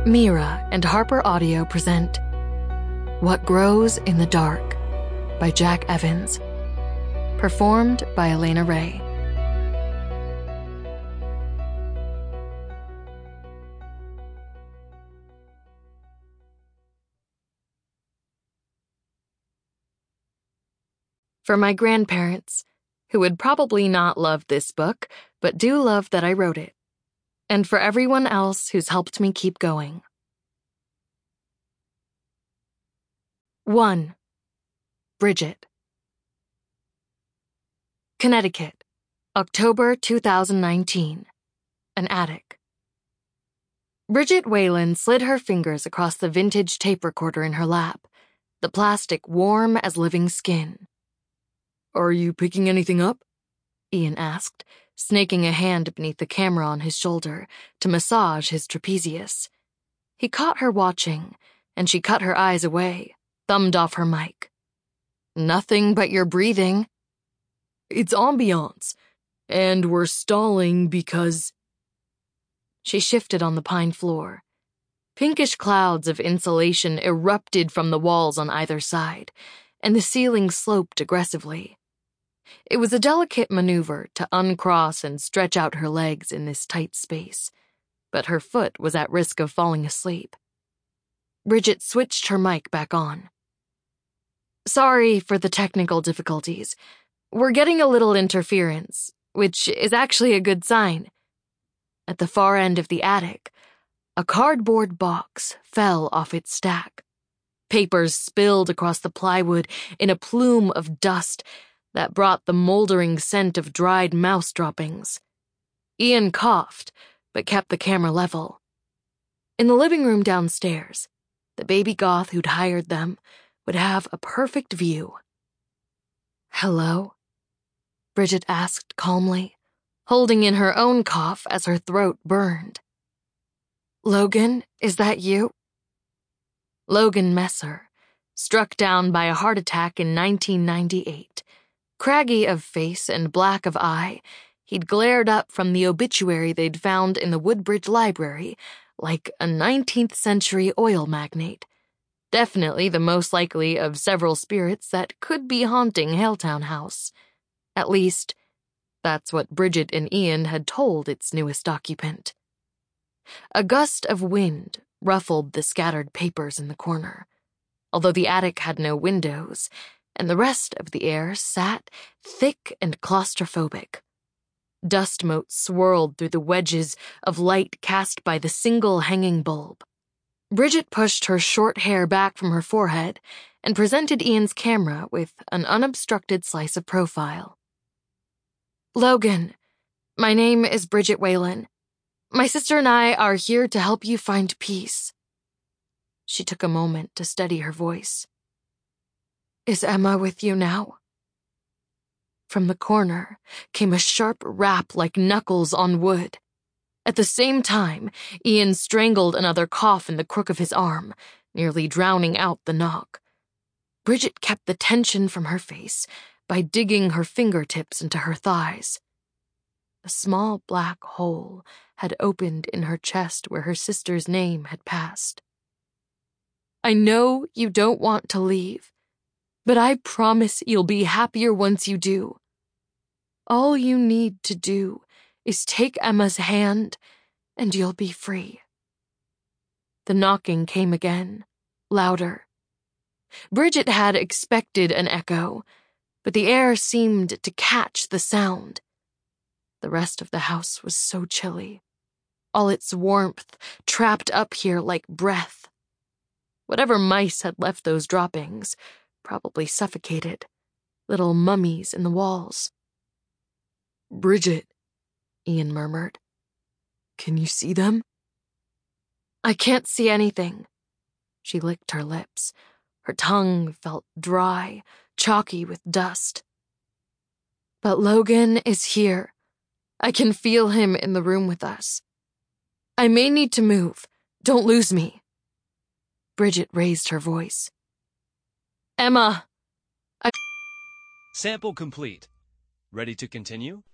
Mira and Harper Audio present What Grows in the Dark by Jack Evans. Performed by Elena Ray. For my grandparents, who would probably not love this book, but do love that I wrote it. And for everyone else who's helped me keep going. 1. Bridget. Connecticut, October 2019. An attic. Bridget Whalen slid her fingers across the vintage tape recorder in her lap, the plastic warm as living skin. "Are you picking anything up?" Ian asked, snaking a hand beneath the camera on his shoulder to massage his trapezius. He caught her watching, and she cut her eyes away, thumbed off her mic. "Nothing but your breathing." "It's ambiance, and we're stalling because—" She shifted on the pine floor. Pinkish clouds of insulation erupted from the walls on either side, and the ceiling sloped aggressively. It was a delicate maneuver to uncross and stretch out her legs in this tight space, but her foot was at risk of falling asleep. Bridget switched her mic back on. "Sorry for the technical difficulties. We're getting a little interference, which is actually a good sign." At the far end of the attic, a cardboard box fell off its stack. Papers spilled across the plywood in a plume of dust that brought the moldering scent of dried mouse droppings. Ian coughed, but kept the camera level. In the living room downstairs, the baby goth who'd hired them would have a perfect view. "Hello?" Bridget asked calmly, holding in her own cough as her throat burned. "Logan, is that you?" Logan Messer, struck down by a heart attack in 1998. Craggy of face and black of eye, he'd glared up from the obituary they'd found in the Woodbridge Library like a 19th century oil magnate. Definitely the most likely of several spirits that could be haunting Haletown House. At least, that's what Bridget and Ian had told its newest occupant. A gust of wind ruffled the scattered papers in the corner. Although the attic had no windows, and the rest of the air sat thick and claustrophobic. Dust motes swirled through the wedges of light cast by the single hanging bulb. Bridget pushed her short hair back from her forehead and presented Ian's camera with an unobstructed slice of profile. "Logan, my name is Bridget Whalen. My sister and I are here to help you find peace." She took a moment to steady her voice. "Is Emma with you now?" From the corner came a sharp rap like knuckles on wood. At the same time, Ian strangled another cough in the crook of his arm, nearly drowning out the knock. Bridget kept the tension from her face by digging her fingertips into her thighs. A small black hole had opened in her chest where her sister's name had passed. "I know you don't want to leave, but I promise you'll be happier once you do. All you need to do is take Emma's hand, and you'll be free." The knocking came again, louder. Bridget had expected an echo, but the air seemed to catch the sound. The rest of the house was so chilly, all its warmth trapped up here like breath. Whatever mice had left those droppings probably suffocated, little mummies in the walls. "Bridget," Ian murmured. "Can you see them?" "I can't see anything." She licked her lips. Her tongue felt dry, chalky with dust. "But Logan is here. I can feel him in the room with us. I may need to move. Don't lose me." Bridget raised her voice. "Emma, Sample complete. Ready to continue?